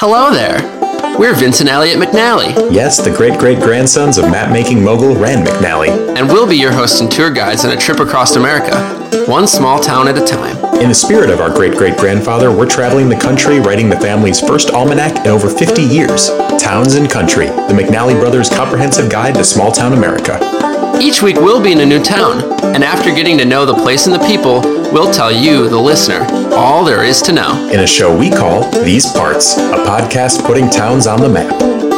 Hello there. We're Vince and Elliot McNally. Yes, the great-great-grandsons of map-making mogul Rand McNally. And we'll be your hosts and tour guides on a trip across America, one small town at a time. In the spirit of our great-great-grandfather, we're traveling the country, writing the family's first almanac in over 50 years. Towns and Country, the McNally Brothers' comprehensive guide to small-town America. Each week we'll be in a new town, and after getting to know the place and the people, we'll tell you, the listener, all there is to know. In a show we call These Parts, a podcast putting towns on the map.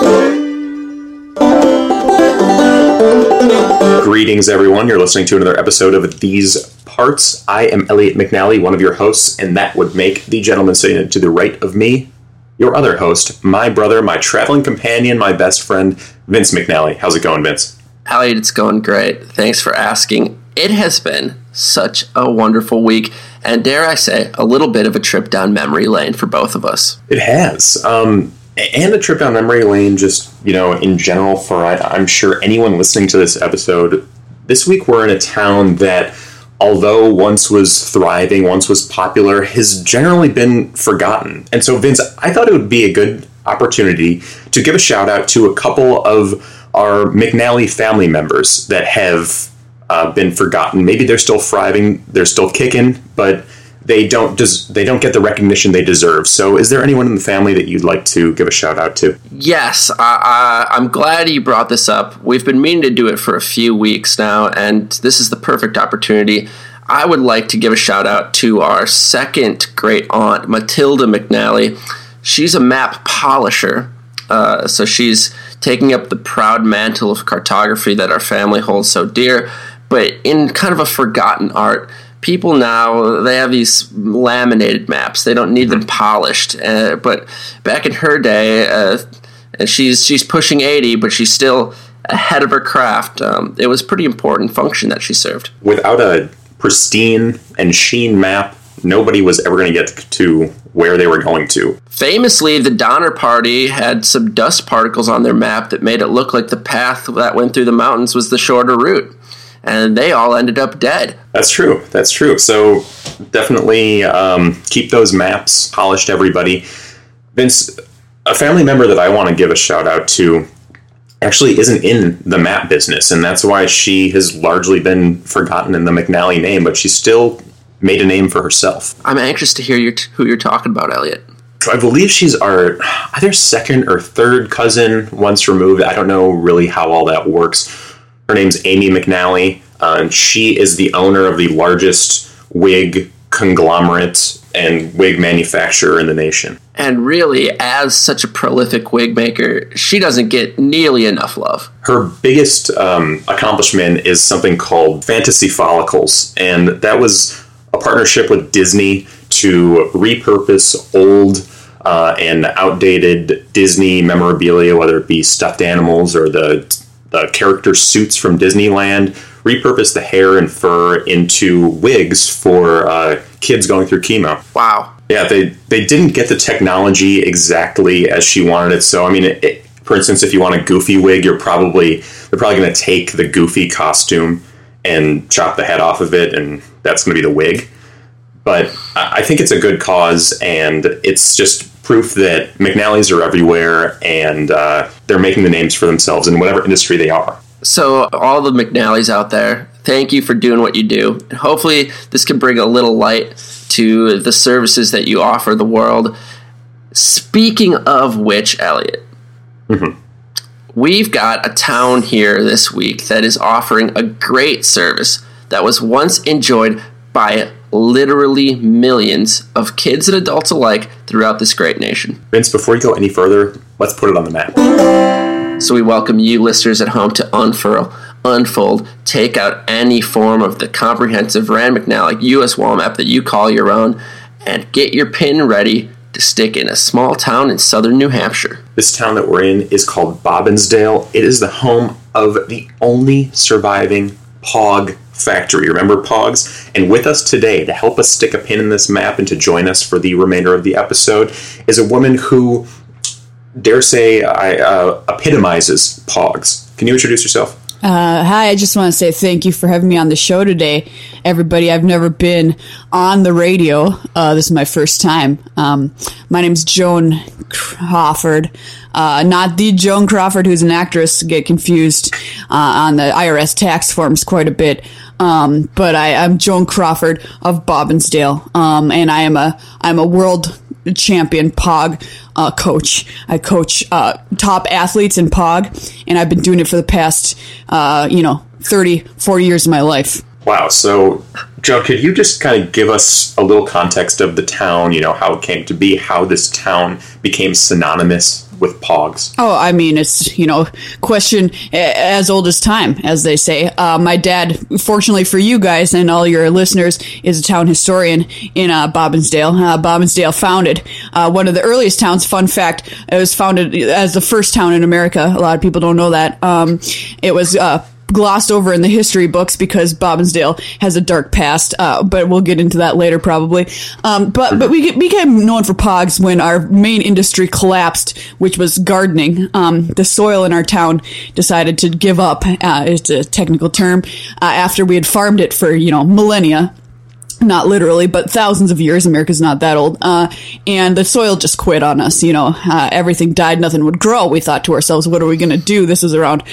Greetings, everyone. You're listening to another episode of These Parts. I am Elliot McNally, one of your hosts, and that would make the gentleman sitting to the right of me your other host, my brother, my traveling companion, my best friend, Vince McNally. How's it going, Vince? Elliot, it's going great. Thanks for asking. It has been such a wonderful week, and dare I say, a little bit of a trip down memory lane for both of us. It has. And a trip down memory lane just, in general for, I'm sure anyone listening to this episode. This week we're in a town that, although once was thriving, once was popular, has generally been forgotten. And so, Vince, I thought it would be a good opportunity to give a shout out to a couple of our McNally family members that have been forgotten. Maybe they're still thriving, they're still kicking, but they don't get the recognition they deserve. So is there anyone in the family that you'd like to give a shout out to? Yes, I'm glad you brought this up. We've been meaning to do it for a few weeks now, and this is the perfect opportunity. I would like to give a shout out to our second great aunt, Matilda McNally. She's a map polisher. So she's taking up the proud mantle of cartography that our family holds so dear, but in kind of a forgotten art. People now, they have these laminated maps. They don't need them polished. But back in her day, and she's pushing 80, but she's still ahead of her craft. It was a pretty important function that she served. Without a pristine and sheen map, nobody was ever going to get to where they were going to. Famously, the Donner Party had some dust particles on their map that made it look like the path that went through the mountains was the shorter route. And they all ended up dead. That's true. So definitely keep those maps polished, everybody. Vince, a family member that I want to give a shout out to actually isn't in the map business, and that's why she has largely been forgotten in the McNally name, but she still made a name for herself. I'm anxious to hear who you're talking about, Elliot. I believe she's our either second or third cousin once removed. I don't know really how all that works. Her name's Amy McNally, and she is the owner of the largest wig conglomerate and wig manufacturer in the nation. And really, as such a prolific wig maker, she doesn't get nearly enough love. Her biggest accomplishment is something called Fantasy Follicles, and that was a partnership with Disney to repurpose old and outdated Disney memorabilia, whether it be stuffed animals or the character suits from Disneyland, repurpose the hair and fur into wigs for kids going through chemo. Wow. Yeah, they didn't get the technology exactly as she wanted it. So, I mean, for instance, if you want a Goofy wig, they're probably going to take the Goofy costume and chop the head off of it, and that's going to be the wig. But I think it's a good cause, and it's just proof that McNallys are everywhere, and they're making the names for themselves in whatever industry they are. So all the McNallys out there, thank you for doing what you do. And hopefully this can bring a little light to the services that you offer the world. Speaking of which, Elliot, we've got a town here this week that is offering a great service that was once enjoyed by literally millions of kids and adults alike throughout this great nation. Vince, before you go any further, let's put it on the map. So we welcome you listeners at home to unfurl, unfold, take out any form of the comprehensive Rand McNally U.S. wall map that you call your own, and get your pin ready to stick in a small town in southern New Hampshire. This town that we're in is called Bobbinsdale. It is the home of the only surviving Pog factory. Remember Pogs? And with us today to help us stick a pin in this map and to join us for the remainder of the episode is a woman who, dare say, epitomizes Pogs. Can you introduce yourself? Hi, I just want to say thank you for having me on the show today, everybody. I've never been on the radio. This is my first time. My name's Joan Crawford, not the Joan Crawford who's an actress. Get confused on the IRS tax forms quite a bit. But I'm Joan Crawford of Bobbensdale, and I'm a world champion POG coach. I coach top athletes in POG, and I've been doing it for the past 30, 40 years of my life. Wow. So, Joe, could you just kind of give us a little context of the town, how it came to be, how this town became synonymous with POGs? Oh, I mean, it's, question as old as time, as they say. My dad, fortunately for you guys and all your listeners, is a town historian in Bobbensdale. Bobbensdale founded one of the earliest towns. Fun fact, it was founded as the first town in America. A lot of people don't know that. It was glossed over in the history books because Bobbensdale has a dark past, but we'll get into that later probably. But we became known for POGs when our main industry collapsed, which was gardening. The soil in our town decided to give up, it's a technical term, after we had farmed it for, millennia. Not literally, but thousands of years. America's not that old. And the soil just quit on us. Everything died. Nothing would grow. We thought to ourselves, what are we going to do? This was around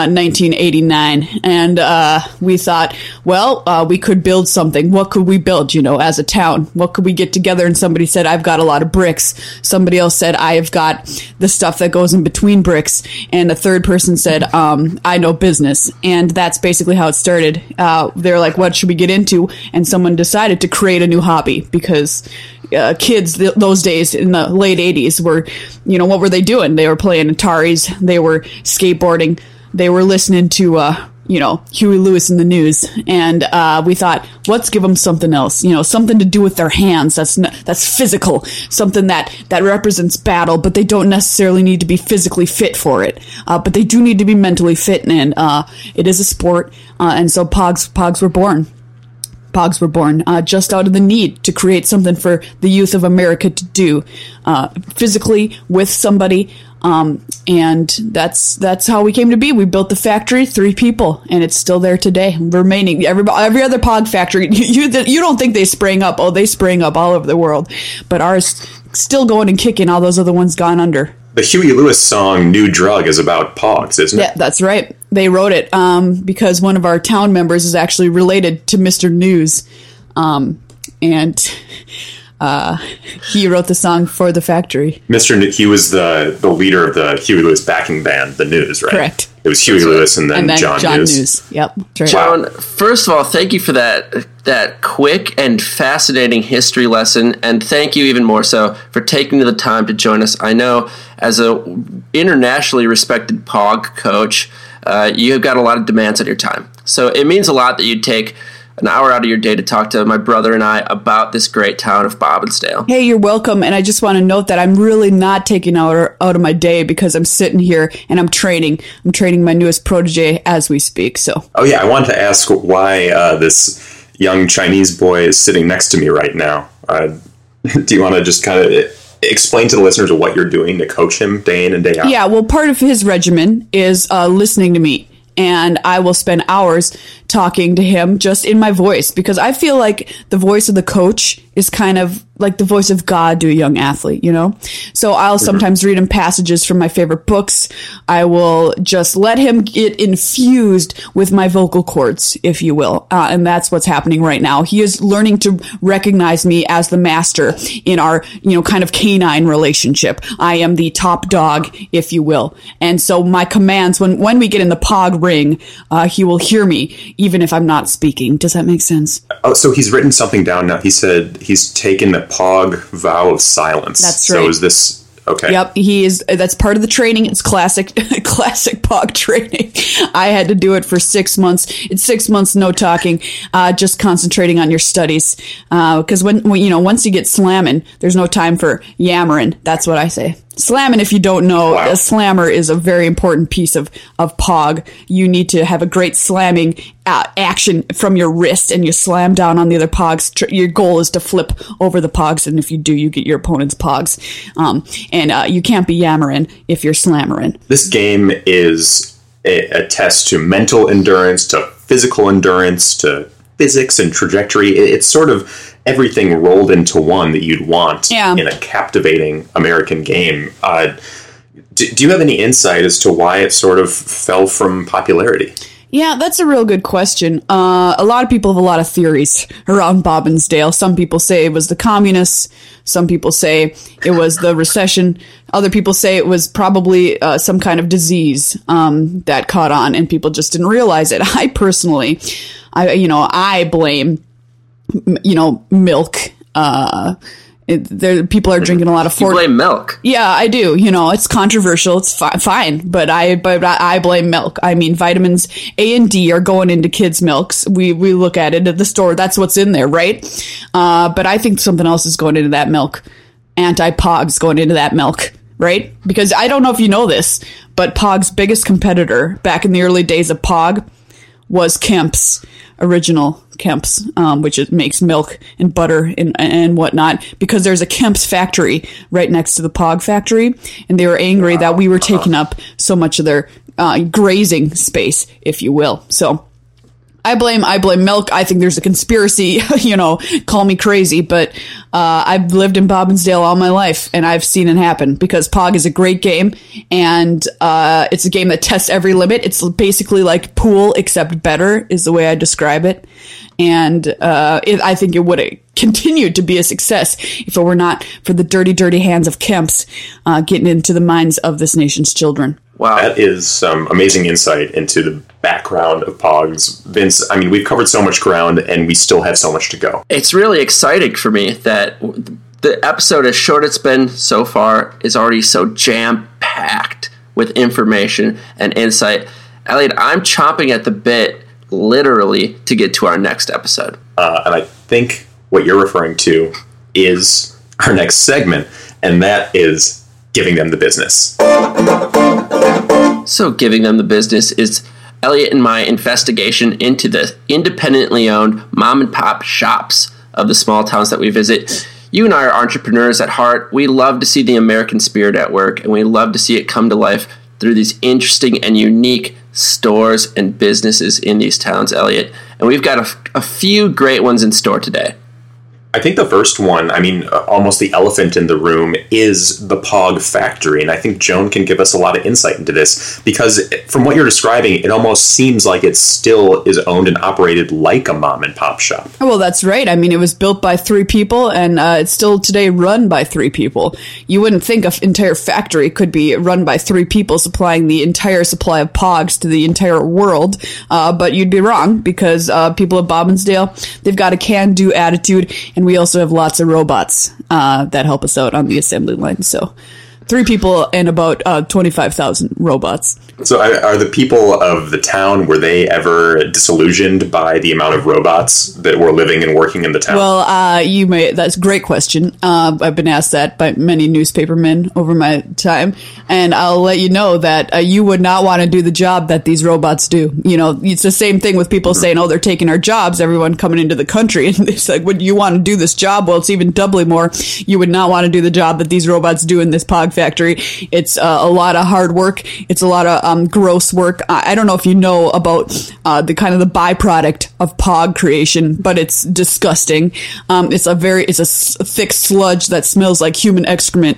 1989. And we thought, well, we could build something. What could we build, as a town? What could we get together? And somebody said, I've got a lot of bricks. Somebody else said, I've got the stuff that goes in between bricks. And the third person said, I know business. And that's basically how it started. They're like, what should we get into? And someone decided to create a new hobby because kids those days in the late 80s were, what were they doing? They were playing Ataris, they were skateboarding, they were listening to, Huey Lewis in the news. And we thought, let's give them something else, something to do with their hands. That's physical, something that represents battle, but they don't necessarily need to be physically fit for it. But they do need to be mentally fit. And it is a sport. And so POGs were born. POGs were born just out of the need to create something for the youth of America to do physically with somebody. And that's how we came to be. We built the factory, 3 people, and it's still there today, remaining. Every other POG factory, you don't think they sprang up. Oh, they sprang up all over the world. But ours still going and kicking, all those other ones gone under. The Huey Lewis song New Drug is about POGs, isn't it? Yeah, that's right. They wrote it because one of our town members is actually related to Mr. News. And he wrote the song for the factory. He was the leader of the Huey Lewis backing band, The News, right? Correct. It was Huey Lewis and then John News. Yep. Right. Joan, first of all, thank you for that quick and fascinating history lesson, and thank you even more so for taking the time to join us. I know as a internationally respected POG coach, you've got a lot of demands on your time. So it means a lot that you take an hour out of your day to talk to my brother and I about this great town of Bobbensdale. Hey, you're welcome. And I just want to note that I'm really not taking out of my day because I'm sitting here and I'm training. I'm training my newest protege as we speak. So. Oh, yeah. I wanted to ask why this young Chinese boy is sitting next to me right now. Do you want to just kind of explain to the listeners what you're doing to coach him day in and day out? Yeah, well, part of his regimen is listening to me. And I will spend hours talking to him just in my voice because I feel like the voice of the coach is kind of like the voice of God to a young athlete, So I'll sometimes read him passages from my favorite books. I will just let him get infused with my vocal cords, if you will. And that's what's happening right now. He is learning to recognize me as the master in our, kind of canine relationship. I am the top dog, if you will. And so my commands, when we get in the POG ring, he will hear me, even if I'm not speaking. Does that make sense? Oh, so he's written something down now. He said he's taken the POG vow of silence. That's right. So is this okay? Yep, that's part of the training. It's classic POG training. I had to do it for 6 months. It's 6 months, no talking, just concentrating on your studies. Because when once you get slamming, there's no time for yammering. That's what I say. Slamming, if you don't know, wow. A slammer is a very important piece of POG. You need to have a great slamming action from your wrist, and you slam down on the other POGs. Your goal is to flip over the POGs, and if you do, you get your opponent's POGs. And you can't be yammering if you're slammering. This game is attests to mental endurance, to physical endurance, to physics and trajectory. It's sort of everything rolled into one that you'd want in a captivating American game. Do you have any insight as to why it sort of fell from popularity? Yeah, that's a real good question. A lot of people have a lot of theories around Bobbins-Dale. Some people say it was the communists. Some people say it was the recession. Other people say it was probably some kind of disease that caught on and people just didn't realize it. I personally, I blame, milk. People are drinking a lot of. You blame milk? Yeah, I do. It's controversial. It's fine, but I blame milk. I mean, vitamins A and D are going into kids' milks. We look at it at the store. That's what's in there, right? But I think something else is going into that milk. Anti-Pog's going into that milk, right? Because I don't know if you know this, but Pog's biggest competitor back in the early days of Pog was Kemp's. Original Kemp's, which makes milk and butter and whatnot, because there's a Kemp's factory right next to the Pog factory, and they were angry that we were taking up so much of their grazing space, if you will. So I blame milk. I think there's a conspiracy, call me crazy, but I've lived in Bobbins-Dale all my life, and I've seen it happen, because Pog is a great game, and it's a game that tests every limit. It's basically like pool, except better, is the way I describe it. And I think it would have continued to be a success if it were not for the dirty, dirty hands of Kemp's getting into the minds of this nation's children. Wow. That is some amazing insight into the background of Pogs. Vince, I mean, we've covered so much ground, and we still have so much to go. It's really exciting for me that the episode, as short it's been so far, is already so jam-packed with information and insight. Elliot, I'm chomping at the bit, literally, to get to our next episode. And I think what you're referring to is our next segment, and that is giving them the business. So giving them the business is Elliot and my investigation into the independently owned mom and pop shops of the small towns that we visit. You and I are entrepreneurs at heart. We love to see the American spirit at work, and we love to see it come to life through these interesting and unique stores and businesses in these towns, Elliot. And we've got a few great ones in store today. I think the first one, almost the elephant in the room, is the Pog factory. And I think Joan can give us a lot of insight into this, because from what you're describing, it almost seems like it still is owned and operated like a mom and pop shop. Well, that's right. I mean, it was built by 3 people, and it's still today run by 3 people. You wouldn't think an entire factory could be run by 3 people supplying the entire supply of Pogs to the entire world. But you'd be wrong, because people at Bobbins-Dale, they've got a can-do attitude, and we also have lots of robots that help us out on the assembly line. So 3 people and about 25,000 robots. So are the people of the town, were they ever disillusioned by the amount of robots that were living and working in the town? Well, that's a great question. I've been asked that by many newspapermen over my time. And I'll let you know that you would not want to do the job that these robots do. It's the same thing with people saying, they're taking our jobs, everyone coming into the country. And it's like, would you want to do this job? Well, it's even doubly more. You would not want to do the job that these robots do in this Pog factory. It's a lot of hard work. It's a lot of gross work. I don't know if you know about the kind of the byproduct of Pog creation, but it's disgusting. It's a thick sludge that smells like human excrement,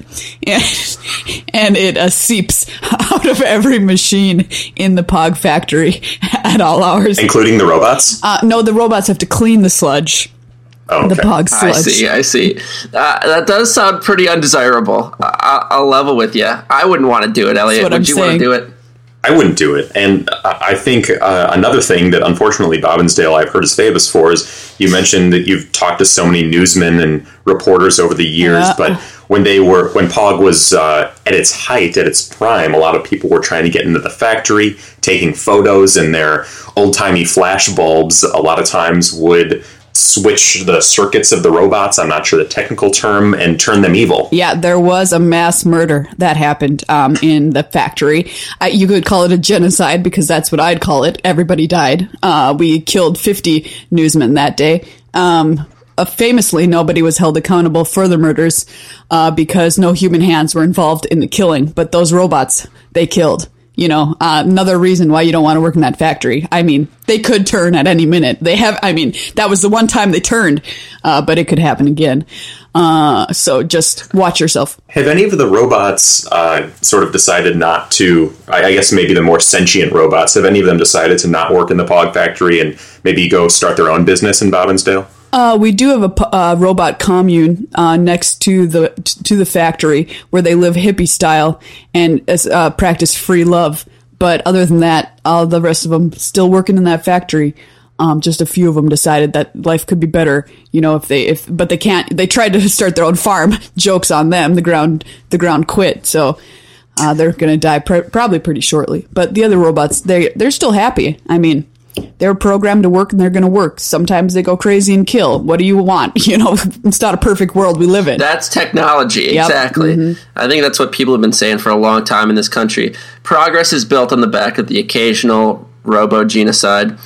and it seeps out of every machine in the Pog factory at all hours, including the robots. No, the robots have to clean the sludge. Oh, okay. The Pog sludge. I see. That does sound pretty undesirable. I'll level with you. I wouldn't want to do it, Elliot. Would you want to do it? I wouldn't do it. And I think another thing that unfortunately Bobbins-Dale I've heard is famous for is you mentioned that you've talked to so many newsmen and reporters over the years, but when Pog was at its height, at its prime, a lot of people were trying to get into the factory, taking photos, and their old-timey flash bulbs a lot of times would switch the circuits of the robots, I'm not sure the technical term, and turn them evil. Yeah, there was a mass murder that happened in the factory. You could call it a genocide, because that's what I'd call it. Everybody died. We killed 50 newsmen that day. Famously, nobody was held accountable for the murders because no human hands were involved in the killing. But those robots, they killed. Another reason why you don't want to work in that factory. I mean, they could turn at any minute. That was the one time they turned, but it could happen again. So just watch yourself. Have any of the robots sort of decided not to, I guess maybe the more sentient robots, have any of them decided to not work in the Pog factory and maybe go start their own business in Bobbins-Dale? We do have a robot commune next to the factory where they live hippie style and practice free love. But other than that, all the rest of them still working in that factory. Just a few of them decided that life could be better, but they can't. They tried to start their own farm. Jokes on them. The ground quit. So they're going to die probably pretty shortly. But the other robots, they're still happy. I mean, they're programmed to work and they're going to work. Sometimes they go crazy and kill. What do you want? It's not a perfect world we live in. That's technology. Yep. Exactly. Mm-hmm. I think that's what people have been saying for a long time in this country. Progress is built on the back of the occasional robo-genocide.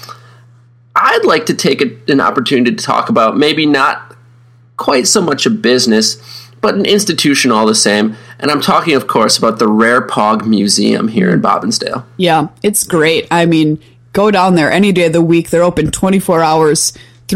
I'd like to take an opportunity to talk about maybe not quite so much a business, but an institution all the same. And I'm talking, of course, about the Rare Pog Museum here in Bobbins-Dale. Yeah, it's great. I mean, go down there any day of the week. They're open 24 hours,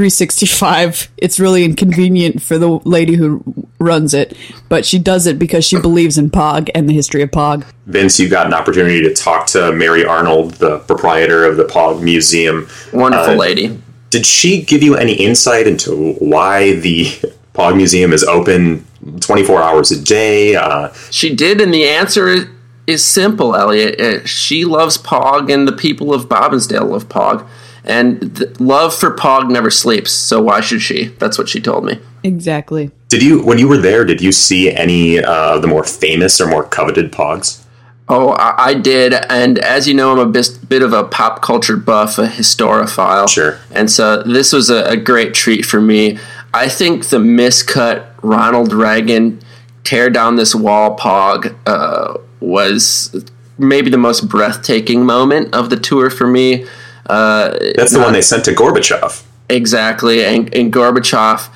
365. It's really inconvenient for the lady who runs it, but she does it because she believes in Pog and the history of Pog. Vince, you got an opportunity to talk to Mary Arnold, the proprietor of the Pog Museum. Wonderful lady. Did she give you any insight into why the Pog Museum is open 24 hours a day? She did, and the answer is simple, Elliot. She loves Pog, and the people of Bobbins-Dale love Pog. And love for Pog never sleeps, so why should she? That's what she told me. Exactly. When you were there, did you see any of the more famous or more coveted Pogs? Oh, I did, and as you know, I'm a bit of a pop culture buff, a historiophile. Sure. And so this was a great treat for me. I think the miscut Ronald Reagan tear down this wall Pog was maybe the most breathtaking moment of the tour for me. That's the one they sent to Gorbachev. Exactly, and Gorbachev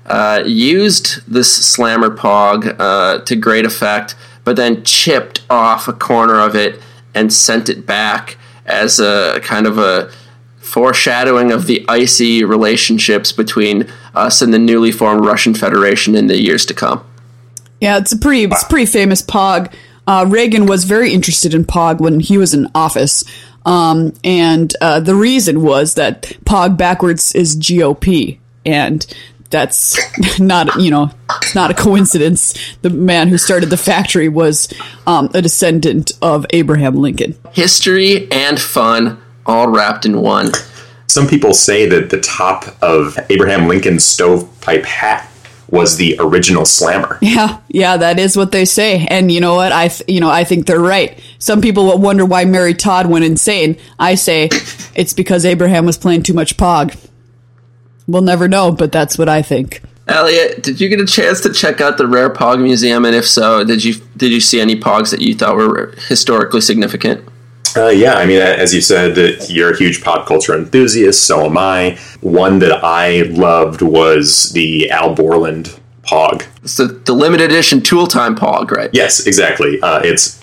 used this slammer Pog to great effect, but then chipped off a corner of it and sent it back as a kind of a foreshadowing of the icy relationships between us and the newly formed Russian Federation in the years to come. Yeah, it's a pretty famous Pog. Reagan was very interested in Pog when he was in office. And the reason was that Pog backwards is GOP. And that's not a coincidence. The man who started the factory was a descendant of Abraham Lincoln. History and fun all wrapped in one. Some people say that the top of Abraham Lincoln's stovepipe hat was the original slammer. Yeah, that is what they say. And you know what? I think they're right. Some people will wonder why Mary Todd went insane. I say it's because Abraham was playing too much Pog. We'll never know, but that's what I think. Elliot, did you get a chance to check out the Rare Pog Museum? And if so, did you see any Pogs that you thought were historically significant? Yeah, I mean, as you said, you're a huge pop culture enthusiast, so am I. One that I loved was the Al Borland Pog. It's the limited edition Tool Time Pog, right? Yes, exactly. It's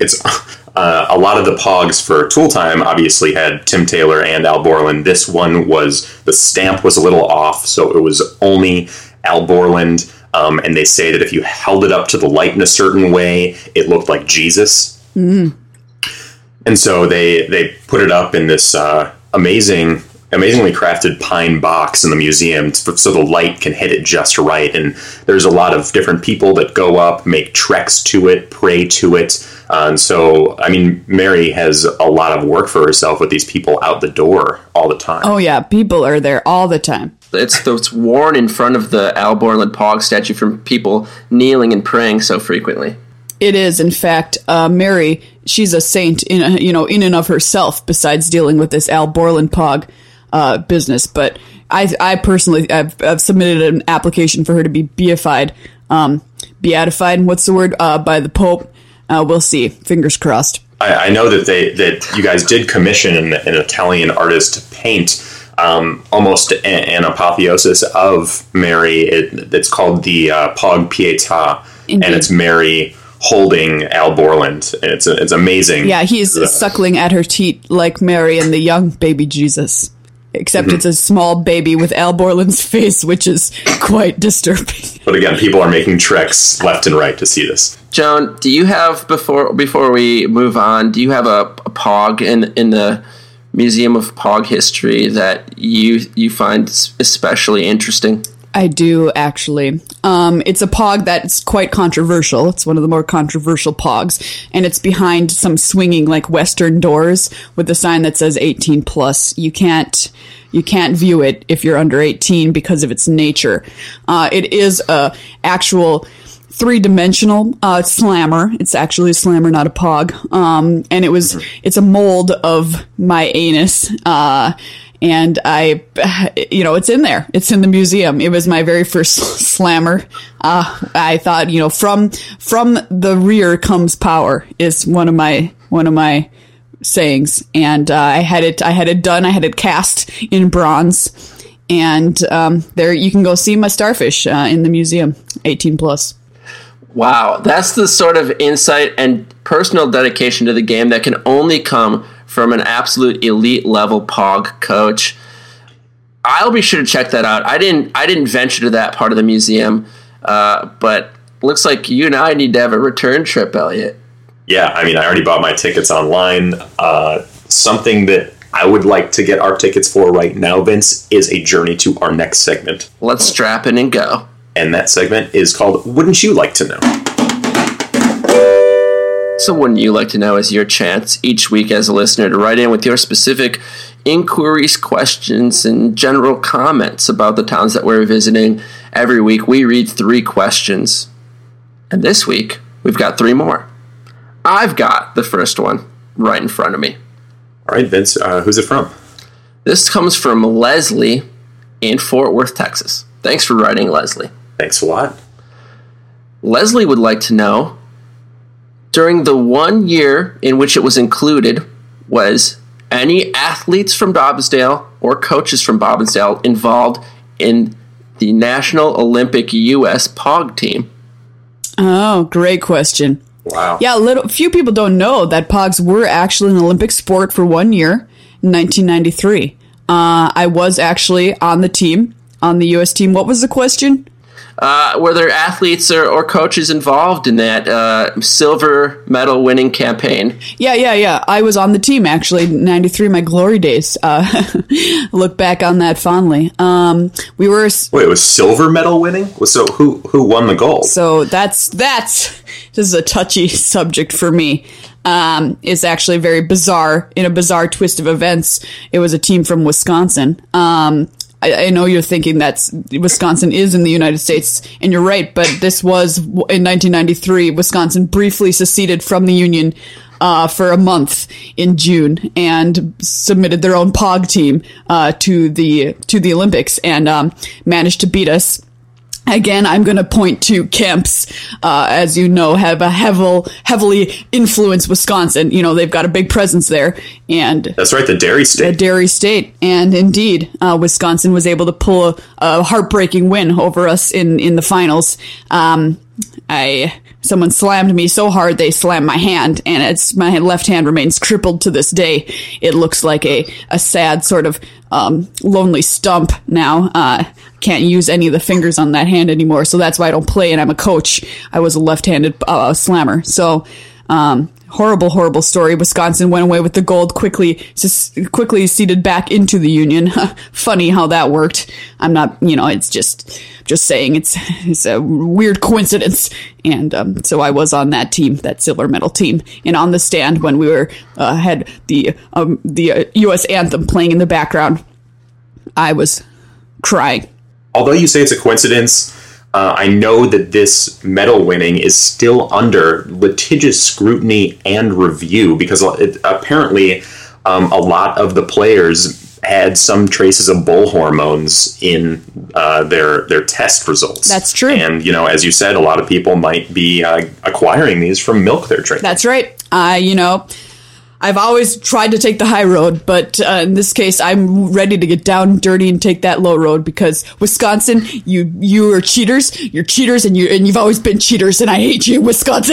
a lot of the Pogs for Tool Time obviously had Tim Taylor and Al Borland. This one the stamp was a little off, so it was only Al Borland. And they say that if you held it up to the light in a certain way, it looked like Jesus. Mm. And so they put it up in this amazingly crafted pine box in the museum so the light can hit it just right. And there's a lot of different people that go up, make treks to it, pray to it. And so, I mean, Mary has a lot of work for herself with these people out the door all the time. Oh, yeah. People are there all the time. It's worn in front of the Al Borland Pog statue from people kneeling and praying so frequently. It is, in fact, Mary. She's a saint in and of herself. Besides dealing with this Al Borland Pog business, but I personally I've submitted an application for her to be beatified. What's the word? By the Pope. We'll see. Fingers crossed. I know that you guys did commission an Italian artist to paint almost an apotheosis of Mary. It's called the Pog Pietà, Indeed. And it's Mary holding Al Borland, and it's amazing. Yeah, he's suckling at her teat like Mary and the young baby Jesus. Except it's a small baby with Al Borland's face, which is quite disturbing. But again, people are making treks left and right to see this. Joan, do you have, before we move on, do you have a POG in the Museum of POG History that you find especially interesting? I do, actually. It's a POG that's quite controversial. It's one of the more controversial POGs, and it's behind some swinging, like, Western doors with a sign that says 18 plus. You can't view it if you're under 18 because of its nature. It is a actual three-dimensional slammer. It's actually a slammer, not a POG. And it's a mold of my anus. And it's in there. It's in the museum. It was my very first slammer. I thought, from the rear comes power is one of my sayings. And I had it done. I had it cast in bronze. And there you can go see my starfish in the museum, 18 plus. Wow, that's the sort of insight and personal dedication to the game that can only come from an absolute elite level POG coach. I'll be sure to check that out. I didn't venture to that part of the museum, but looks like you and I need to have a return trip, Elliot. Yeah, I mean, I already bought my tickets online. Something that I would like to get our tickets for right now, Vince, is a journey to our next segment. Let's strap in and go. And that segment is called Wouldn't You Like to Know? So Wouldn't You Like to Know is your chance each week as a listener to write in with your specific inquiries, questions, and general comments about the towns that we're visiting. Every week we read 3 questions. And this week we've got 3 more. I've got the first one right in front of me. All right, Vince, who's it from? This comes from Leslie in Fort Worth, Texas. Thanks for writing, Leslie. Thanks a lot. Leslie would like to know, during the 1 year in which it was included, was any athletes from Bobbsdale or coaches from Bobbsdale involved in the National Olympic U.S. POG team? Oh, great question. Wow. Yeah, few people don't know that POGs were actually an Olympic sport for 1 year in 1993. I was actually on the team, on the U.S. team. What was the question? Were there athletes or coaches involved in that silver medal winning campaign? Yeah. I was on the team, actually, 93, my glory days. Look back on that fondly. We were... Wait, it was silver medal winning? So who won the gold? So this is a touchy subject for me. It's actually very bizarre. In a bizarre twist of events, it was a team from Wisconsin. I know you're thinking that Wisconsin is in the United States, and you're right, but this was in 1993. Wisconsin briefly seceded from the Union for a month in June and submitted their own POG team to the Olympics and managed to beat us. Again, I'm going to point to Kemp's, as you know, have a heavily influenced Wisconsin. They've got a big presence there. And that's right, the Dairy State. The Dairy State. And indeed, Wisconsin was able to pull a heartbreaking win over us in the finals. Someone slammed me so hard they slammed my hand, and my left hand remains crippled to this day. It looks like a sad sort of lonely stump now. Can't use any of the fingers on that hand anymore, so that's why I don't play, and I'm a coach. I was a left-handed slammer. So horrible story. Wisconsin went away with the gold, quickly seeded back into the Union. Funny how that worked. I'm not, it's just saying it's a weird coincidence. And so I was on that team, that silver medal team, and on the stand when we were had the U.S. anthem playing in the background, I was crying. Although you say it's a coincidence, I know that this medal winning is still under litigious scrutiny and review because apparently a lot of the players had some traces of bull hormones in their test results. That's true. And, as you said, a lot of people might be acquiring these from milk they're drinking. That's right. I've always tried to take the high road, but in this case, I'm ready to get down and dirty and take that low road because Wisconsin, you are cheaters. You're cheaters, and you've always been cheaters, and I hate you, Wisconsin.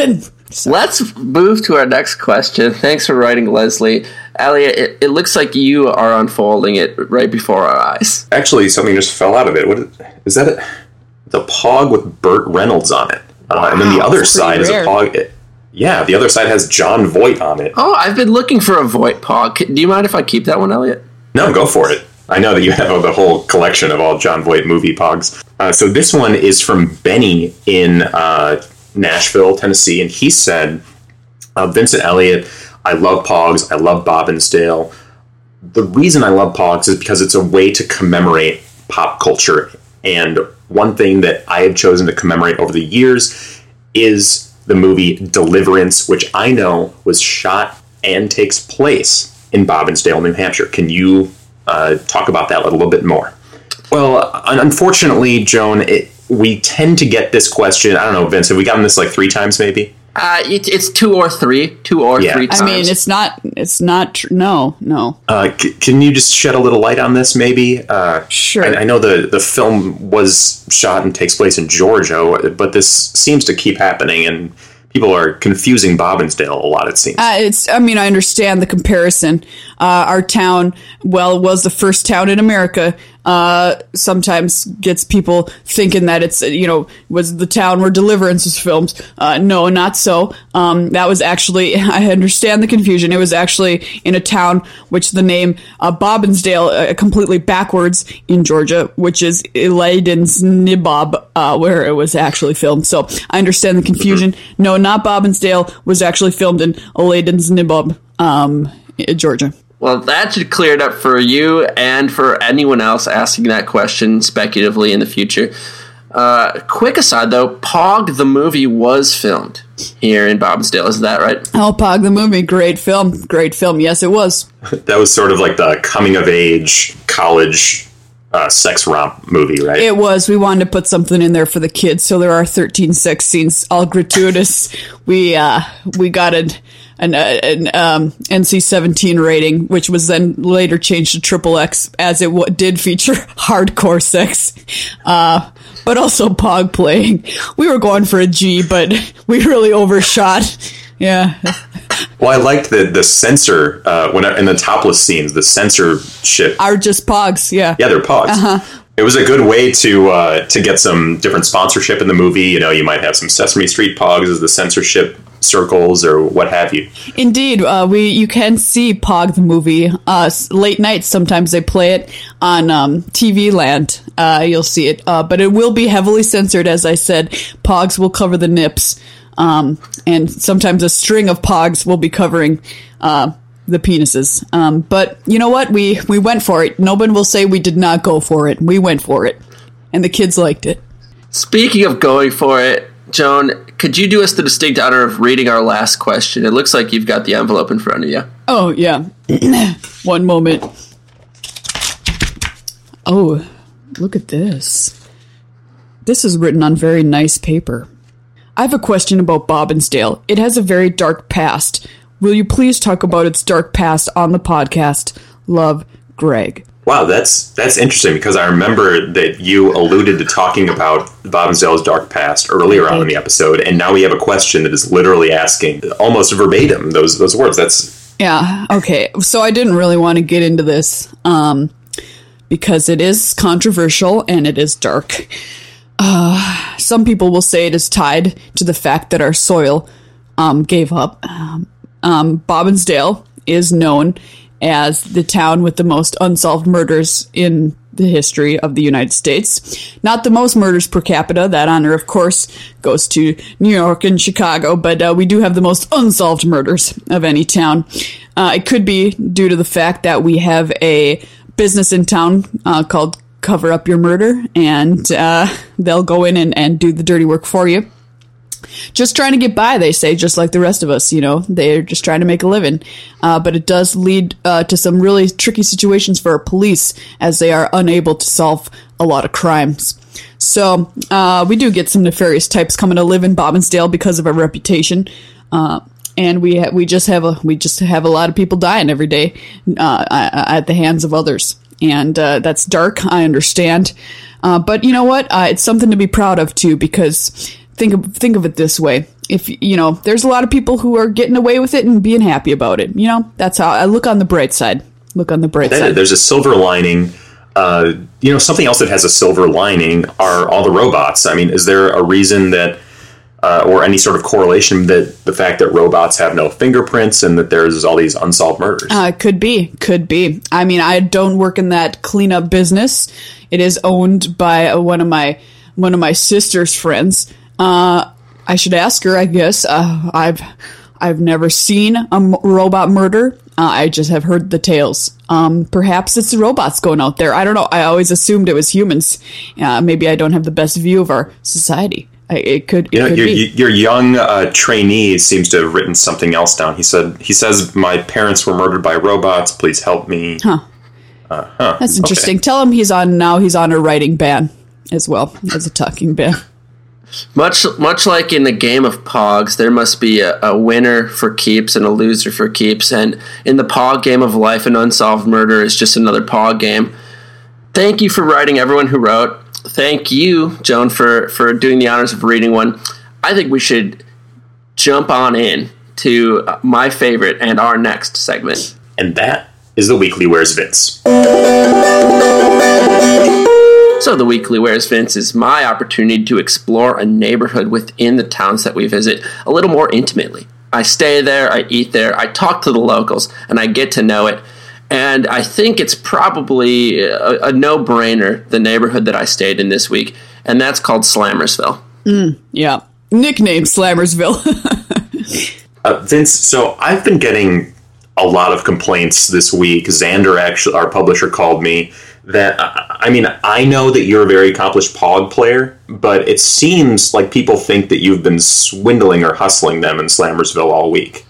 So. Let's move to our next question. Thanks for writing, Leslie. Elliot, it looks like you are unfolding it right before our eyes. Actually, something just fell out of it. What is that? It's a Pog with Burt Reynolds on it. And then the other side is a Pog. Yeah, the other side has John Voight on it. Oh, I've been looking for a Voight Pog. Do you mind if I keep that one, Elliot? No, go for it. I know that you have the whole collection of all John Voight movie Pogs. So this one is from Benny in Nashville, Tennessee, and he said, Vincent Elliott, I love Pogs, I love Bobbins-Dale. The reason I love Pogs is because it's a way to commemorate pop culture, and one thing that I have chosen to commemorate over the years is the movie Deliverance, which I know was shot and takes place in Bobbins-Dale, New Hampshire. Can you talk about that a little bit more? Well, unfortunately, Joan, we tend to get this question. I don't know, Vince, have we gotten this like 3 times maybe? It's 2 or 3 times. I mean, it's not. No. Can you just shed a little light on this, maybe? Sure. I know the film was shot and takes place in Georgia, but this seems to keep happening, and people are confusing Bobbins-Dale a lot, it seems. I understand the comparison. Our town, was the first town in America. Sometimes gets people thinking that it's, was the town where Deliverance was filmed. No, not so. That was actually, I understand the confusion. It was actually in a town which the name Bobbins-Dale, completely backwards in Georgia, which is Elaydens Nibob, where it was actually filmed. So I understand the confusion. Mm-hmm. No, not Bobbins-Dale, was actually filmed in Elaydens Nibob, Georgia. Well, that should clear it up for you and for anyone else asking that question speculatively in the future. Quick aside, though, Pog the movie was filmed here in Bobbins-Dale. Is that right? Oh, Pog the movie. Great film. Yes, it was. That was sort of like the coming-of-age college sex romp movie, right? It was. We wanted to put something in there for the kids, so there are 13 sex scenes, all gratuitous. We got an NC-17 rating, which was then later changed to XXX, as it did feature hardcore sex, but also Pog playing. We were going for a G, but we really overshot. Yeah. Well, I liked the censor when in the topless scenes, the censorship are just Pogs. Yeah. Yeah, they're Pogs. Uh-huh. It was a good way to get some different sponsorship in the movie. You might have some Sesame Street Pogs as the censorship circles or what have you. Indeed, you can see Pog the movie late nights. Sometimes they play it on TV Land. You'll see it, but it will be heavily censored. As I said, Pogs will cover the nips, and sometimes a string of Pogs will be covering the penises. But you know what? We went for it. No one will say we did not go for it. We went for it, and the kids liked it. Speaking of going for it, Joan, could you do us the distinct honor of reading our last question? It looks like you've got the envelope in front of you. Oh, yeah. One moment. Oh, look at this. This is written on very nice paper. I have a question about Bobbins-Dale. It has a very dark past. Will you please talk about its dark past on the podcast? Love, Greg. Wow, that's interesting, because I remember that you alluded to talking about Bobbins-Dale's dark past earlier on in the episode, and now we have a question that is literally asking almost verbatim those words. Yeah, okay. So I didn't really want to get into this because it is controversial and it is dark. Some people will say it is tied to the fact that our soil gave up. Bobbins-Dale is known as the town with the most unsolved murders in the history of the United States. Not the most murders per capita. That honor, of course, goes to New York and Chicago, but we do have the most unsolved murders of any town. It could be due to the fact that we have a business in town called Cover Up Your Murder, and they'll go in and do the dirty work for you. Just trying to get by, they say, just like the rest of us, they're just trying to make a living. But it does lead to some really tricky situations for our police, as they are unable to solve a lot of crimes. So we do get some nefarious types coming to live in Bobbins-Dale because of our reputation. And we just have a lot of people dying every day at the hands of others. And that's dark, I understand. But you know what? It's something to be proud of, too, because think of it this way. If, there's a lot of people who are getting away with it and being happy about it. That's how I look on the bright side. There's a silver lining. Something else that has a silver lining are all the robots. I mean, is there a reason that, or any sort of correlation that the fact that robots have no fingerprints and that there's all these unsolved murders? Could be. I mean, I don't work in that cleanup business. It is owned by one of my sister's friends. I should ask her, I guess. I've never seen a robot murder. I just have heard the tales. Perhaps it's the robots going out there. I don't know. I always assumed it was humans. Maybe I don't have the best view of our society. It could be. Your young trainee seems to have written something else down. He says, my parents were murdered by robots. Please help me. That's interesting. Okay. Tell him he's on a writing ban as well as a talking ban. Much like in the game of Pogs, there must be a winner for keeps and a loser for keeps. And in the Pog game of life, an unsolved murder is just another Pog game. Thank you for writing, everyone who wrote. Thank you, Joan, for doing the honors of reading one. I think we should jump on in to my favorite and our next segment. And that is the Weekly Where's Vince. So the Weekly Where's Vince is my opportunity to explore a neighborhood within the towns that we visit a little more intimately. I stay there, I eat there, I talk to the locals, and I get to know it. And I think it's probably a no-brainer, the neighborhood that I stayed in this week, and that's called Slammersville. Yeah. Nickname Slammersville. Vince, so I've been getting a lot of complaints this week. Xander, actually, our publisher, called me that, I know that you're a very accomplished Pog player, but it seems like people think that you've been swindling or hustling them in Slammersville all week.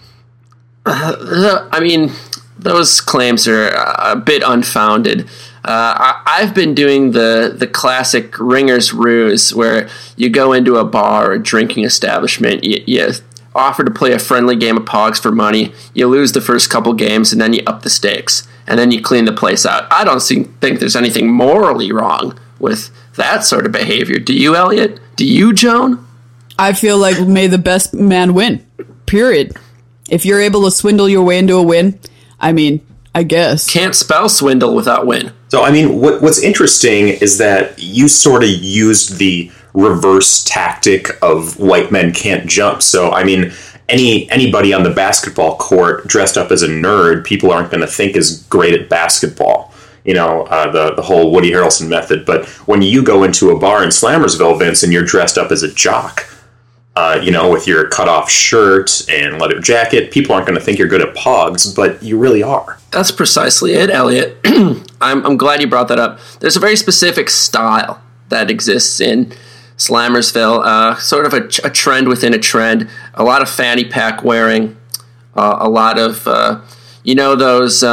Those claims are a bit unfounded. I've been doing the classic ringer's ruse, where you go into a bar or a drinking establishment, you offer to play a friendly game of Pogs for money, you lose the first couple games, and then you up the stakes, and then you clean the place out. I don't think there's anything morally wrong with that sort of behavior. Do you, Elliot? Do you, Joan? I feel like may the best man win. Period. If you're able to swindle your way into a win, I guess. Can't spell swindle without win. So, what's interesting is that you sort of used the reverse tactic of white men can't jump. So, anybody on the basketball court dressed up as a nerd, people aren't going to think is great at basketball. The whole Woody Harrelson method. But when you go into a bar in Slammersville, Vince, and you're dressed up as a jock, with your cut-off shirt and leather jacket, people aren't going to think you're good at Pogs, but you really are. That's precisely it, Elliot. I'm glad you brought that up. There's a very specific style that exists in Slammersville, sort of a trend within a trend. A lot of fanny pack wearing, a lot of, those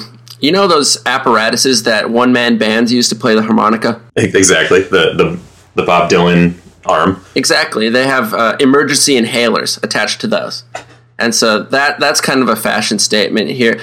apparatuses that one-man bands used to play the harmonica? Exactly, the Bob Dylan arm. Exactly. They have emergency inhalers attached to those. And so that's kind of a fashion statement here.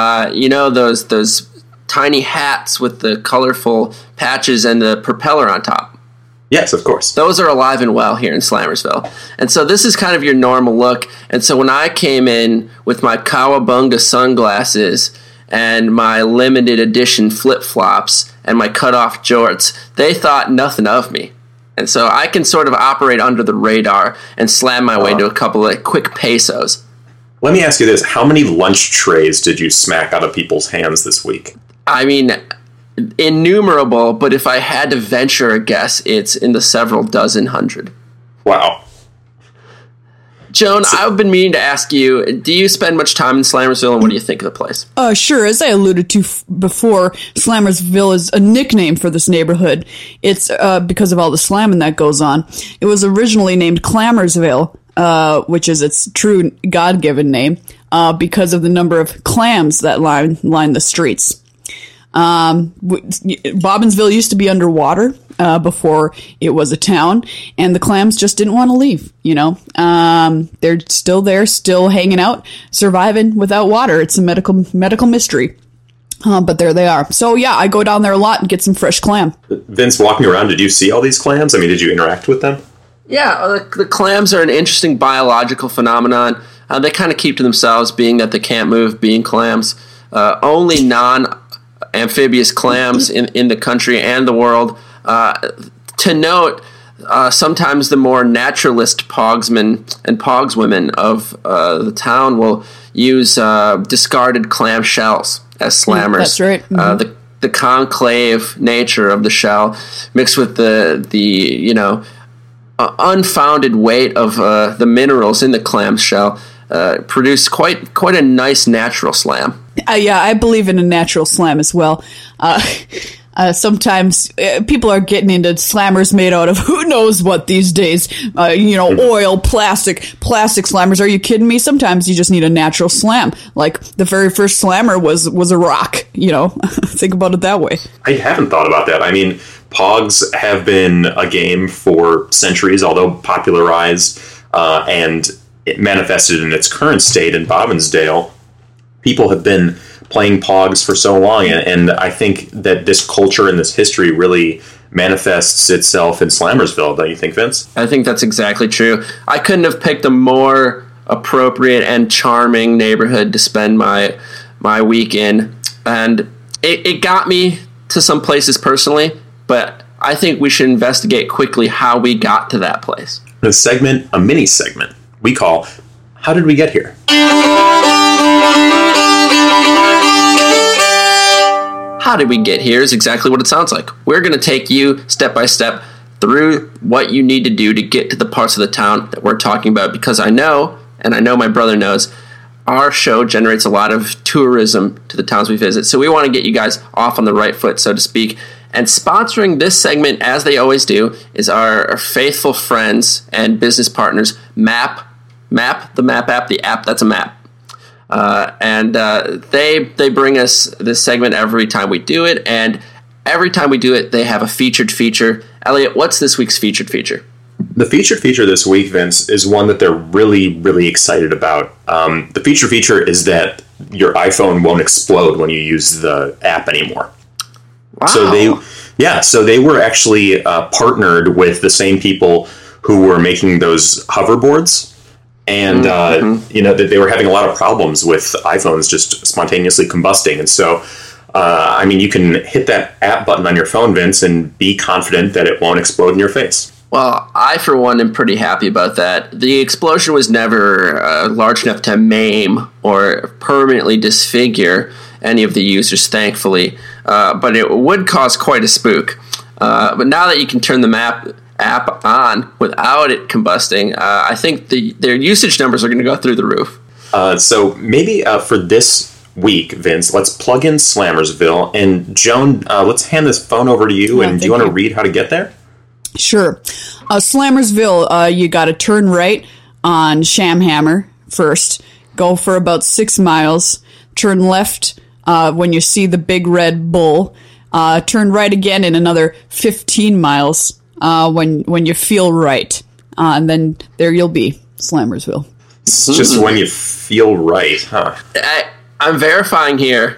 Those tiny hats with the colorful patches and the propeller on top. Yes, of course. Those are alive and well here in Slammersville. And so this is kind of your normal look. And so when I came in with my Cowabunga sunglasses and my limited edition flip-flops and my cut-off jorts, they thought nothing of me. And so I can sort of operate under the radar and slam my way to a couple of quick pesos. Let me ask you this. How many lunch trays did you smack out of people's hands this week? Innumerable, but if I had to venture a guess, it's in the several dozen hundred. Wow. Joan, I've been meaning to ask you, do you spend much time in Slammersville, and what do you think of the place? Sure. As I alluded to before, Slammersville is a nickname for this neighborhood. It's because of all the slamming that goes on. It was originally named Clammersville, which is its true God-given name, because of the number of clams that line the streets. Bobbinsville used to be underwater before it was a town, and the clams just didn't want to leave. They're still there, still hanging out, surviving without water. It's a medical mystery, but there they are. So yeah, I go down there a lot and get some fresh clam. Vince, walking around, did you see all these clams? Did you interact with them? Yeah, the clams are an interesting biological phenomenon. They kind of keep to themselves, being that they can't move, being clams. Only non-amphibious clams in the country and the world. To note, sometimes the more naturalist pogsmen and pogswomen of the town will use discarded clam shells as slammers. That's right. Mm-hmm. The concave nature of the shell mixed with the unfounded weight of the minerals in the clam shell produce quite a nice natural slam. Yeah, I believe in a natural slam as well. Sometimes people are getting into slammers made out of who knows what these days. Oil, plastic slammers. Are you kidding me? Sometimes you just need a natural slam. Like the very first slammer was a rock. Think about it that way. I haven't thought about that. I mean, Pogs have been a game for centuries, although popularized and it manifested in its current state in Bobbins-Dale. People have been playing Pogs for so long, and I think that this culture and this history really manifests itself in Slammersville, don't you think, Vince? I think that's exactly true. I couldn't have picked a more appropriate and charming neighborhood to spend my week in, and it got me to some places personally, but I think we should investigate quickly how we got to that place. A mini segment we call How Did We Get Here? How did we get here is exactly what it sounds like. We're going to take you step by step through what you need to do to get to the parts of the town that we're talking about, because I know, and I know my brother knows, our show generates a lot of tourism to the towns we visit. So we want to get you guys off on the right foot, so to speak. And sponsoring this segment, as they always do, is our faithful friends and business partners, Map, the Map app, the app that's a map. They bring us this segment every time we do it, and every time we do it, they have a featured feature. Elliot, what's this week's featured feature? The featured feature this week, Vince, is one that they're really, really excited about. The featured feature is that your iPhone won't explode when you use the app anymore. Wow. So they were actually partnered with the same people who were making those hoverboards. And, that they were having a lot of problems with iPhones just spontaneously combusting. And so, you can hit that app button on your phone, Vince, and be confident that it won't explode in your face. Well, I, for one, am pretty happy about that. The explosion was never large enough to maim or permanently disfigure any of the users, thankfully. But it would cause quite a spook. But now that you can turn the map app on without it combusting, I think their usage numbers are going to go through the roof. So maybe for this week, Vince, let's plug in Slammersville. And Joan, let's hand this phone over to you. And do you want to read how to get there? Sure. Slammersville, you got to turn right on Shamhammer first. Go for about 6 miles. Turn left when you see the big red bull. Turn right again in another 15 miles. When you feel right, and then there you'll be, Slammersville. Just when you feel right, huh? I'm verifying here.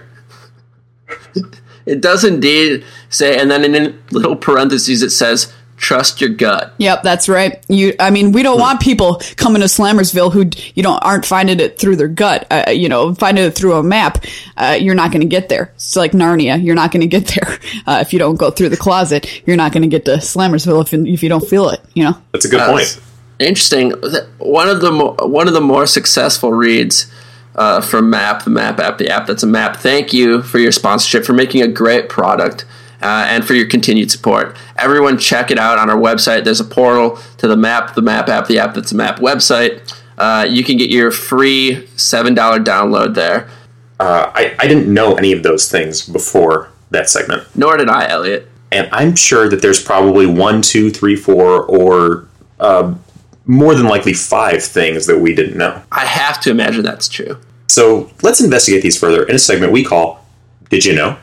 It does indeed say, and then in little parentheses it says, trust your gut. Yep, that's right. We don't want people coming to Slammersville who aren't finding it through their gut. Finding it through a map. You're not going to get there. It's like Narnia. You're not going to get there if you don't go through the closet. You're not going to get to Slammersville if you don't feel it. That's a good point. Interesting. One of the more successful reads from Map, the Map app, the app that's a map. Thank you for your sponsorship, for making a great product. And for your continued support. Everyone check it out on our website. There's a portal to the Map app, the app that's a map website. You can get your free $7 download there. I didn't know any of those things before that segment. Nor did I, Elliot. And I'm sure that there's probably 1, 2, 3, 4, or more than likely 5 things that we didn't know. I have to imagine that's true. So let's investigate these further in a segment we call Did You Know?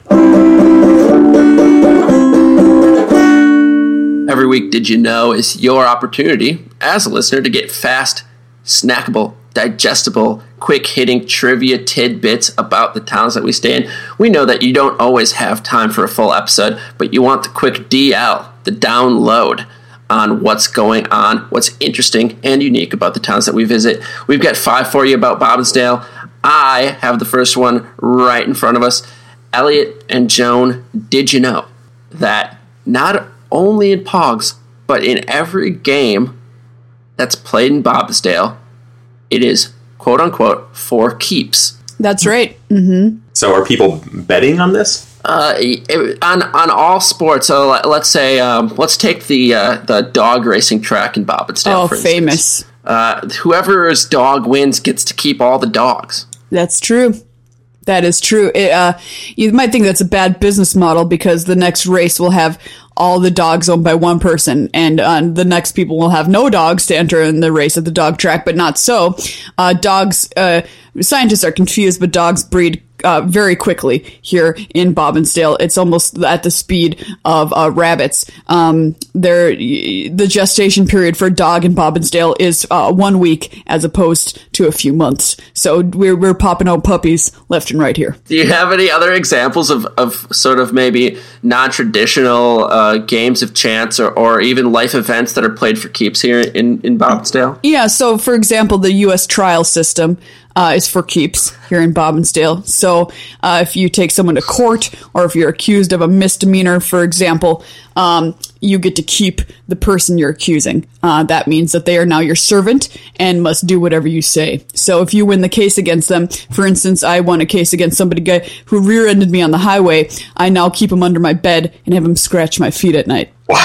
Every week, Did You Know is your opportunity as a listener to get fast, snackable, digestible, quick-hitting trivia tidbits about the towns that we stay in. We know that you don't always have time for a full episode, but you want the quick DL, the download. on what's going on, what's interesting and unique about the towns that we visit. We've got 5 for you about Bobbins-Dale. I have the first one right in front of us. Elliot and Joan, did you know that not only in Pogs, but in every game that's played in Bobbins-Dale, it is, quote-unquote, for keeps? That's right. Mm-hmm. So are people betting on this? On all sports. So let's say, let's take the dog racing track in Bobbins-Dale, Oh, for instance. famous. Whoever's dog wins gets to keep all the dogs. That's true. That is true. You might think that's a bad business model because the next race will have all the dogs owned by one person, and the next people will have no dogs to enter in the race at the dog track, but not so. Scientists are confused, but dogs breed very quickly here in Bobbins-Dale. It's almost at the speed of rabbits. The gestation period for a dog in Bobbins-Dale is 1 week as opposed to a few months. So we're popping out puppies left and right here. Do you have any other examples of sort of maybe non-traditional games of chance or even life events that are played for keeps here in Bobbins-Dale? Yeah, so for example, the U.S. trial system is for keeps here in Bobbins-Dale. So if you take someone to court or if you're accused of a misdemeanor, for example, you get to keep the person you're accusing. That means that they are now your servant and must do whatever you say. So if you win the case against them, for instance, I won a case against somebody who rear-ended me on the highway, I now keep him under my bed and have him scratch my feet at night. Wow.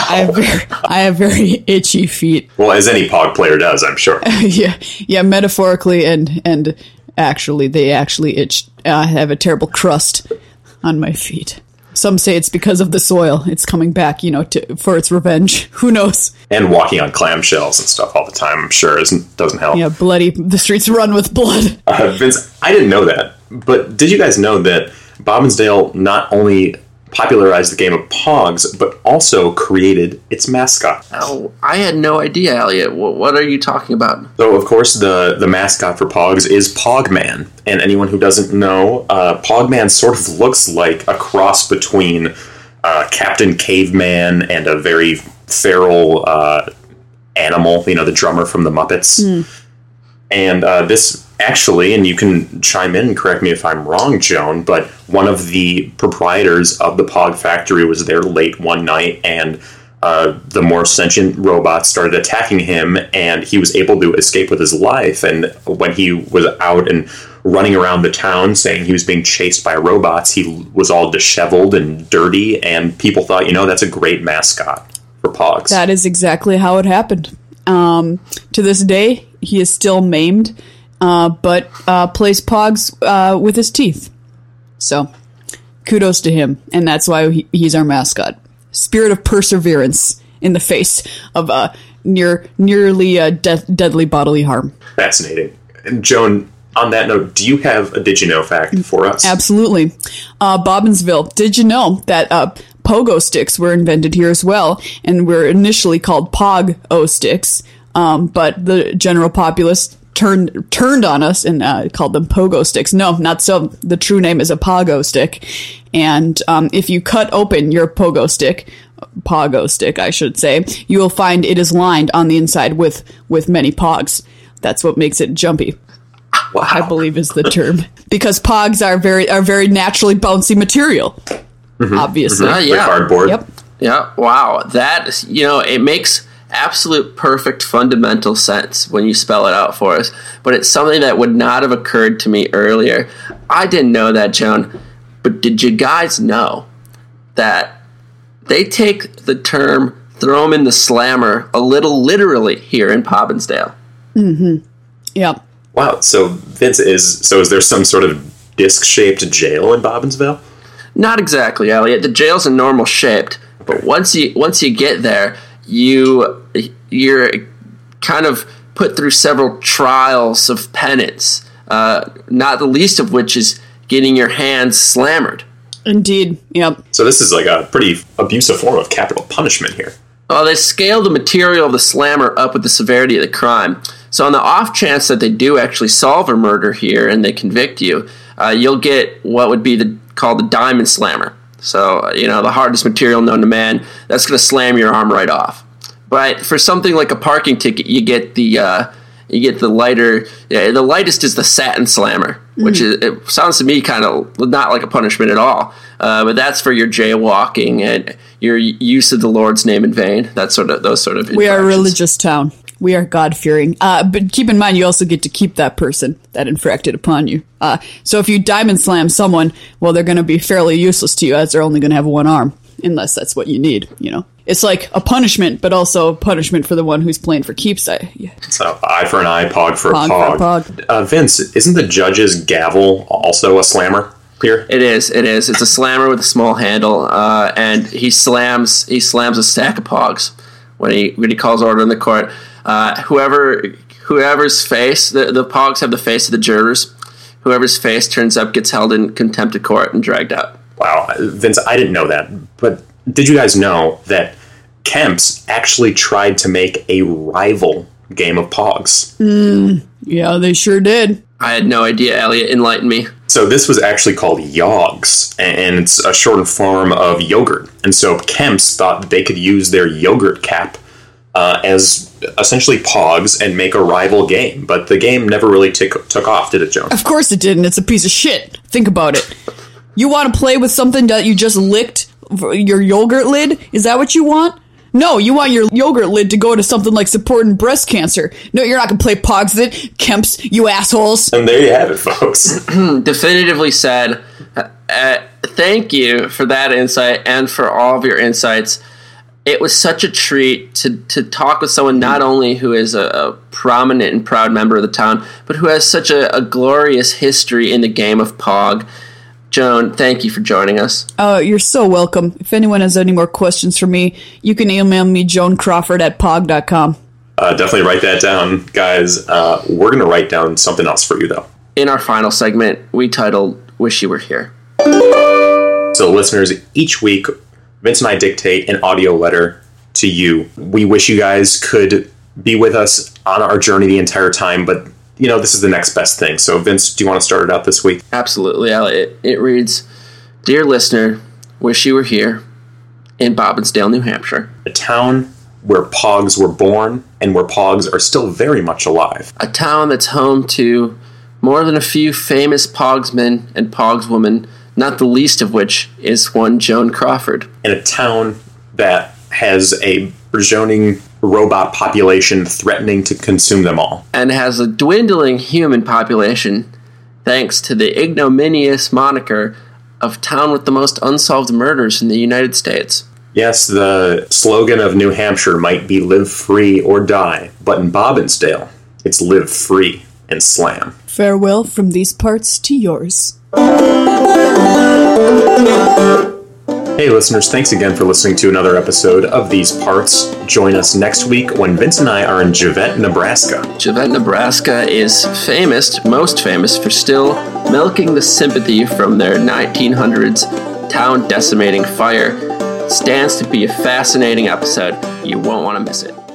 I have very itchy feet. Well, as any Pog player does, I'm sure. Yeah, metaphorically and actually, they actually itch. I have a terrible crust on my feet. Some say it's because of the soil. It's coming back, for its revenge. Who knows? And walking on clamshells and stuff all the time, I'm sure, doesn't help. Yeah, bloody. The streets run with blood. Vince, I didn't know that. But did you guys know that Bobbins-Dale not only popularized the game of Pogs, but also created its mascot? Oh, I had no idea, Elliot. What are you talking about? So, of course, the mascot for Pogs is Pogman. And anyone who doesn't know, Pogman sort of looks like a cross between Captain Caveman and a very feral animal, the drummer from the Muppets. And this actually, and you can chime in and correct me if I'm wrong, Joan, but one of the proprietors of the Pog factory was there late one night, and the more sentient robots started attacking him, and he was able to escape with his life. And when he was out and running around the town saying he was being chased by robots, he was all disheveled and dirty, and people thought, that's a great mascot for Pogs. That is exactly how it happened. To this day, he is still maimed, but plays Pogs with his teeth. So, kudos to him, and that's why he's our mascot. Spirit of perseverance in the face of nearly deadly bodily harm. Fascinating. And Joan, on that note, do you have a Did You Know fact for us? Absolutely. Bobbinsville, did you know that pogo sticks were invented here as well, and were initially called Pog-O sticks, but the general populace turned on us and called them pogo sticks. No, not so. The true name is a pogo stick, and if you cut open your pogo stick, I should say, you will find it is lined on the inside with many pogs. That's what makes it jumpy. Wow. I believe is the term, because pogs are very naturally bouncy material. Obviously, Like cardboard. Yep. Yeah, wow. That, it makes absolute perfect fundamental sense when you spell it out for us, but it's something that would not have occurred to me earlier. I didn't know that, Joan, but did you guys know that they take the term throw 'em in the slammer a little literally here in Bobbins-Dale? Yep. Wow. So Vince, is there some sort of disc-shaped jail in Bobbinsville? Not exactly, Elliot. The jail's a normal shaped, but once you get there, you're kind of put through several trials of penance, not the least of which is getting your hands slammered. Indeed. Yep. So this is like a pretty abusive form of capital punishment here. Well, they scale the material of the slammer up with the severity of the crime. So on the off chance that they do actually solve a murder here and they convict you, you'll get what would be called the diamond slammer. So, the hardest material known to man, that's going to slam your arm right off. But for something like a parking ticket, you get the lighter. Yeah, the lightest is the satin slammer, which it sounds to me kind of not like a punishment at all. But that's for your jaywalking and your use of the Lord's name in vain. Those sort of. We are a religious town. We are God-fearing. But keep in mind, you also get to keep that person that infracted upon you. So if you diamond slam someone, well, they're going to be fairly useless to you, as they're only going to have one arm, unless that's what you need, you know. It's like a punishment, but also punishment for the one who's playing for keeps. Yeah. So eye for an eye, pog for a pog. Vince, isn't the judge's gavel also a slammer here? It is. It's a slammer with a small handle, and he slams a stack of pogs when he calls order in the court. Whoever's face, the pogs have the face of the jurors. Whoever's face turns up gets held in contempt of court and dragged out. Wow, Vince, I didn't know that, but did you guys know that Kemp's actually tried to make a rival game of Pogs? Yeah, they sure did. I had no idea. Elliot, enlighten me. So this was actually called Yogs, and it's a shortened form of yogurt. And so Kemp's thought they could use their yogurt cap as essentially Pogs and make a rival game. But the game never really took off, did it, Joan? Of course it didn't. It's a piece of shit. Think about it. You want to play with something that you just licked your yogurt lid? Is that what you want? No, you want your yogurt lid to go to something like supporting breast cancer. No, you're not going to play Pogs with it, Kemps, you assholes. And there you have it, folks. Definitively said. Thank you for that insight and for all of your insights. It was such a treat to talk with someone not only who is a prominent and proud member of the town, but who has such a glorious history in the game of Pog. Joan, thank you for joining us. Oh, you're so welcome. If anyone has any more questions for me, you can email me, joancrawford@pog.com. Definitely write that down, guys. We're going to write down something else for you, though. In our final segment, we titled Wish You Were Here. So, listeners, each week, Vince and I dictate an audio letter to you. We wish you guys could be with us on our journey the entire time, but you know, this is the next best thing. So, Vince, do you want to start it out this week? Absolutely, Elliot. It reads, Dear listener, wish you were here in Bobbensdale, New Hampshire. A town where Pogs were born and where Pogs are still very much alive. A town that's home to more than a few famous Pogsmen and Pogswomen, not the least of which is one Joan Crawford. And a town that has a burgeoning robot population threatening to consume them all. And has a dwindling human population thanks to the ignominious moniker of town with the most unsolved murders in the United States. Yes, the slogan of New Hampshire might be live free or die, but in Bobbensdale, it's live free and slam. Farewell from these parts to yours. Hey listeners, thanks again for listening to another episode of These Parts. Join us next week when Vince and I are in Javette, Nebraska. Javette, Nebraska is most famous for still milking the sympathy from their 1900s town decimating fire. Stands to be a fascinating episode. You won't want to miss it.